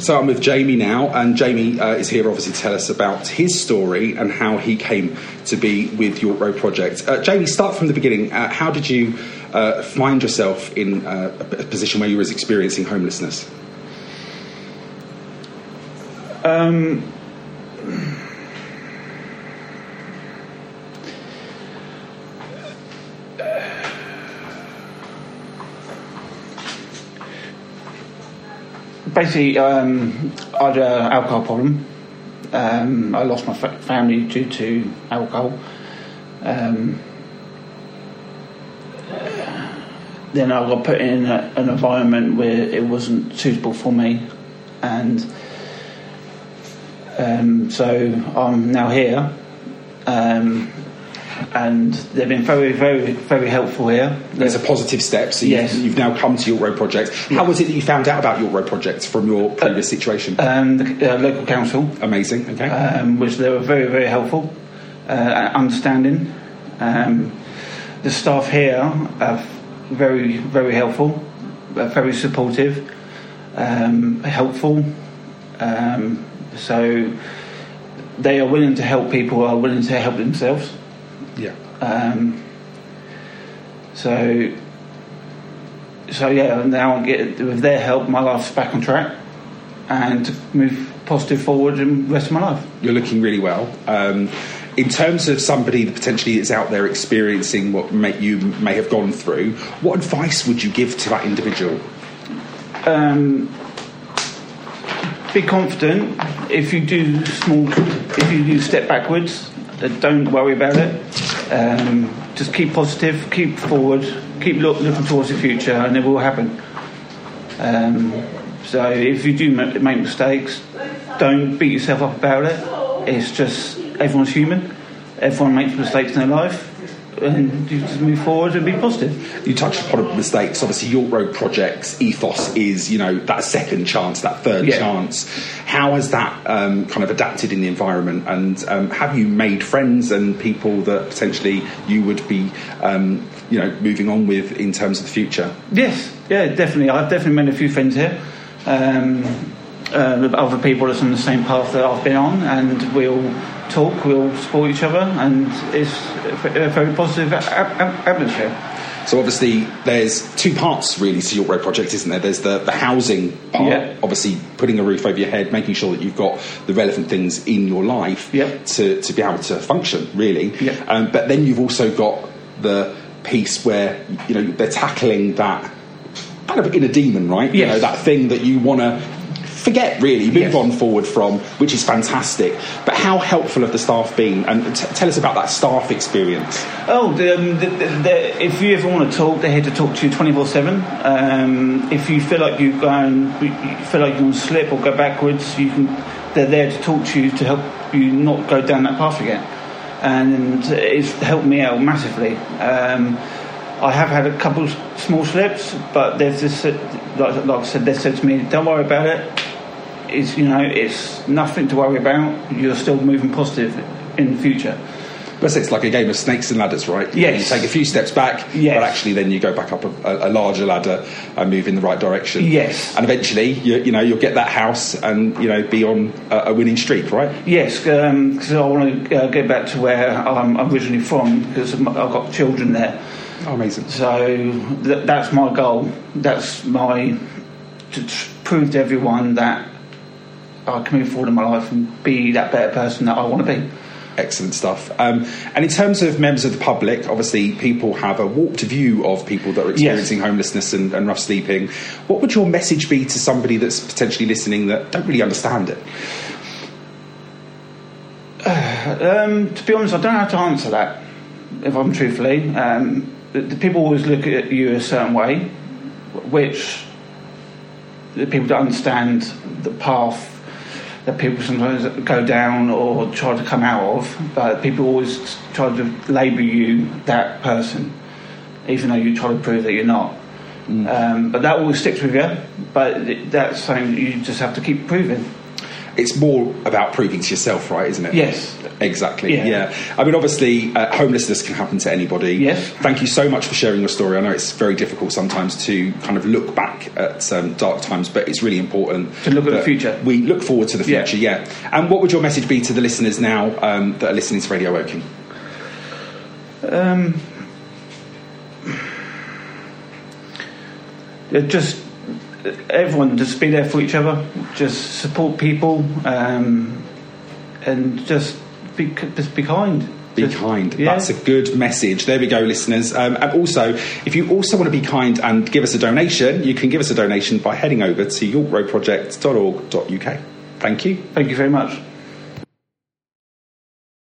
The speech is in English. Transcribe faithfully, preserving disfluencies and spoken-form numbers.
So I'm with Jamie now, and Jamie uh, is here obviously to tell us about his story and how he came to be with York Road Project. Uh, Jamie, start from the beginning. Uh, how did you uh, find yourself in uh, a position where you were experiencing homelessness? Um, basically, um, I had an alcohol problem. Um, I lost my fa- family due to alcohol. Um, then I got put in a, an environment where it wasn't suitable for me, and um, so I'm now here. Um, and they've been very, very, very helpful here. It's a positive step. So yes. you've, you've now come to York Road Project. How yeah. was it that you found out about York Road Project from your previous uh, situation? Um, the uh, local council. Amazing. Okay. Um, which they were very, very helpful, uh, understanding. Um, the staff here are very, very helpful, uh, very supportive, um, helpful. Um, so they are willing to help people who are willing to help themselves. Yeah. Um, so, so yeah. Now I get with their help, my life's back on track, and to move positive forward in the rest of my life. You're looking really well. Um, in terms of somebody that potentially is out there experiencing what may, you may have gone through, what advice would you give to that individual? Um, be confident. If you do small, if you do step backwards, uh, don't worry about it. Um, just keep positive, keep forward, keep look, looking towards the future, and it will happen. Um, so if you do make mistakes, don't beat yourself up about it. It's just, everyone's human. Everyone makes mistakes in their life, and you just move forward and be positive. You touched upon mistakes. Obviously, York Road Project's ethos is, you know, that second chance, that third yeah. chance. How has that um, kind of adapted in the environment? And um, have you made friends and people that potentially you would be, um, you know, moving on with in terms of the future? Yes, yeah, definitely. I've definitely made a few friends here. Um, uh, with other people that's on the same path that I've been on, and we'll talk, we'll support each other, and it's a very positive atmosphere. So obviously there's two parts really to York Road Project, isn't there? There's the, the housing part, yeah. obviously putting a roof over your head, making sure that you've got the relevant things in your life yep. to, to be able to function, really. Yep. Um, but then you've also got the piece where, you know, they're tackling that kind of inner demon, right? Yes. You know, that thing that you want to forget, really, move yes. on forward from, which is fantastic. But how helpful have the staff been? And t- tell us about that staff experience. Oh, the, um, the, the, the, if you ever want to talk, they're here to talk to you twenty-four seven. Um, if you feel like you've gone, you feel like you're going to slip or go backwards, you can. They're there to talk to you to help you not go down that path again. And it's helped me out massively. Um, I have had a couple of small slips, but there's this, like, like I said, they said to me, "Don't worry about it. It's, you know, it's nothing to worry about. You're still moving positive in the future." But it's like a game of snakes and ladders, right? Yes. You take a few steps back, yes. but actually then you go back up a, a larger ladder and move in the right direction. Yes. And eventually, you, you know, you'll get that house and, you know, be on a, a winning streak, right? Yes, because um, I want to uh, get back to where I'm originally from, because I've got children there. Oh, amazing. So th- that's my goal. That's my... to tr- prove to everyone that I can move forward in my life and be that better person that I want to be. Excellent stuff. Um, and in terms of members of the public, obviously people have a warped view of people that are experiencing yes. homelessness and, and rough sleeping. What would your message be to somebody that's potentially listening that don't really understand it? Uh, um, to be honest, I don't know how to answer that, if I'm truthfully. Um, the, the people always look at you a certain way, which the people don't understand the path that people sometimes go down or try to come out of, but people always try to label you that person, even though you try to prove that you're not. Mm. Um, but that always sticks with you, but that's something you just have to keep proving. it's more about proving to yourself, right, isn't it? Yes. Exactly, yeah. yeah. I mean, obviously, uh, homelessness can happen to anybody. Yes. Thank you so much for sharing your story. I know it's very difficult sometimes to kind of look back at um, dark times, but it's really important to look at the future. We look forward to the future, yeah. yeah. And what would your message be to the listeners now um, that are listening to Radio Woking? Um, just everyone, just be there for each other, just support people, um, and just be just be kind. Be just, kind. Yeah. That's a good message. There we go, listeners. Um, and also, if you also want to be kind and give us a donation, you can give us a donation by heading over to york road project dot org dot uk. Thank you. Thank you very much.